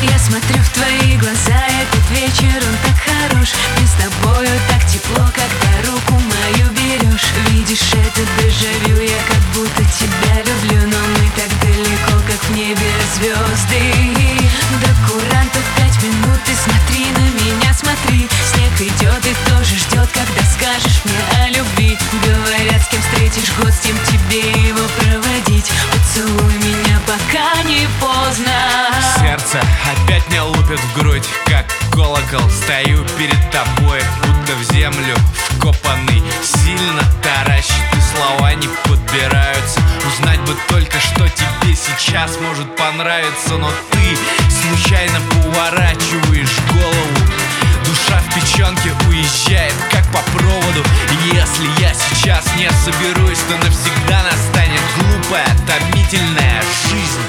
Я смотрю в твои глаза, этот вечер он так хорош. Мне с тобою так тепло, когда руку мою берешь. Видишь, это дежавю, я как будто тебя люблю. Но мы так далеко, как в небе звезды. До курантов 5 минут, ты смотри на меня, смотри. Снег идет и тоже ждет, когда скажешь мне о любви. Говорят, с кем встретишь год, с тем тебе его проводить. Поцелуй меня, пока не поздно. Сердце опять мне лупит в грудь, как колокол. Стою перед тобой, будто в землю вкопанный. Сильно таращит, и слова не подбираются. Узнать бы только, что тебе сейчас может понравиться. Но ты случайно поворачиваешь голову. Душа в печенке уезжает, как по проводу. И если я сейчас не соберусь, то навсегда настанет глупая, томительная жизнь.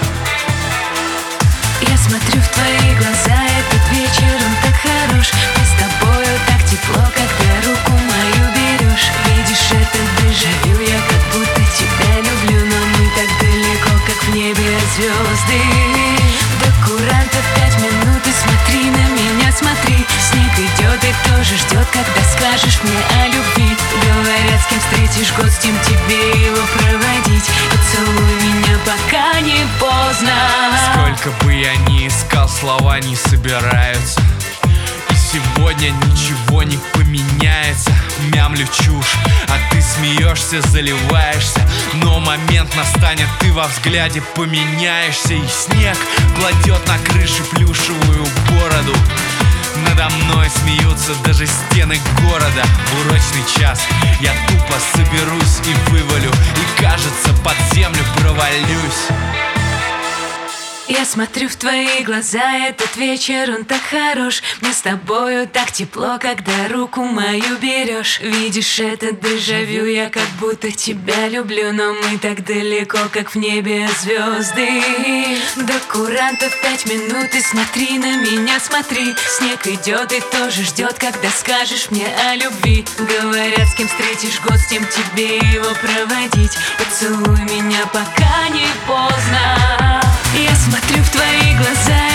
Я смотрю в твои глаза, этот вечер он так хорош. Мне с тобою так тепло, когда руку мою берешь. Видишь, это дежавю, я как будто тебя люблю. Но мы так далеко, как в небе звезды. До курантов 5 минут, и смотри на меня, смотри. Снег идет и тоже ждет, когда скажешь мне о любви. Говорят, с кем встретишь год, с тем тебе его проводить. Поцелуй меня, пока не поздно. Сколько бы я ни искал, слова не собираются. И сегодня ничего не поменяется. Мямлю чушь, а ты смеешься, заливаешься. Но момент настанет, ты во взгляде поменяешься. И снег кладет на крыше плюшевую бороду. Надо мной смеются даже стены города. В урочный час я тупо соберусь и вывалю. И кажется, под землю провалюсь. Я смотрю в твои глаза, этот вечер он так хорош. Мне с тобою так тепло, когда руку мою берешь. Видишь, это дежавю, я как будто тебя люблю. Но мы так далеко, как в небе звезды. До курантов 5 минут, и смотри на меня, смотри. Снег идет и тоже ждет, когда скажешь мне о любви. Говорят, с кем встретишь год, с тем тебе его проводить. Поцелуй меня, пока не поздно. Я смотрю в твои глаза,